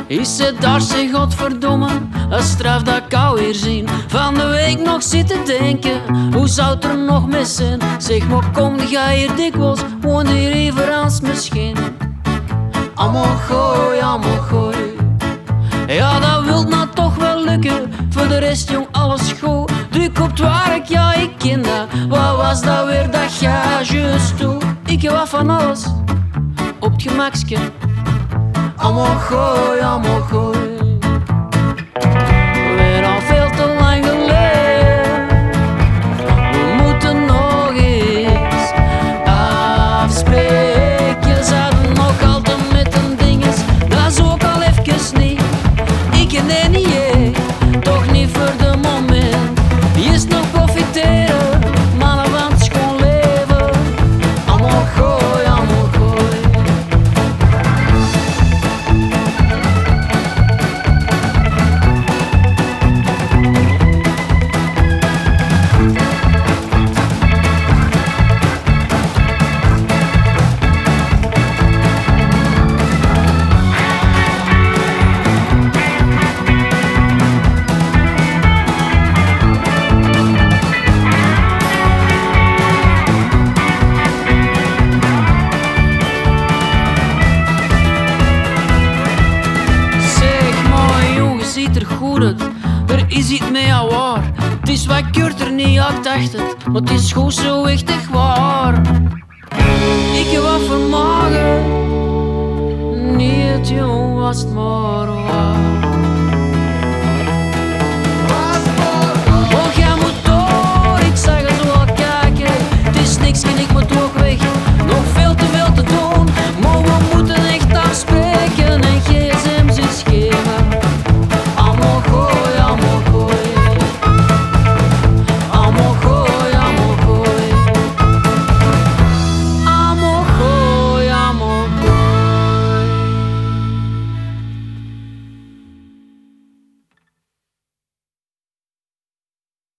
Is ze daar, zeg godverdomme, een straf dat ik alweer zien. Van de week nog zitten denken, hoe zou het er nog mis zijn? Zeg maar kom, ga hier dikwijls, woon hier even als misschien. Allemaal gooi. Ja, dat wilt nou toch wel lukken, voor de rest jong alles goed. Druk op het werk, ja ik ken dat. Wat was dat weer, dat ga juist toe? Ik heb wat van alles, op het gemakske. Allemaal gooi. Weer al veel te lang geleden. We moeten nog eens afspreken. Je zaten nog altijd met een dinges, dat is ook al even niet. Ik nee niet, toch niet voor de moment. Je is nog profiteren, mannen van het schoon leven. Allemaal gooi. Er is iets mee aan waar. Het is wat korter, niet, ja, ik dacht het, maar het is goed zo echt waar. Ik heb wat vermagen, niet jong was het maar.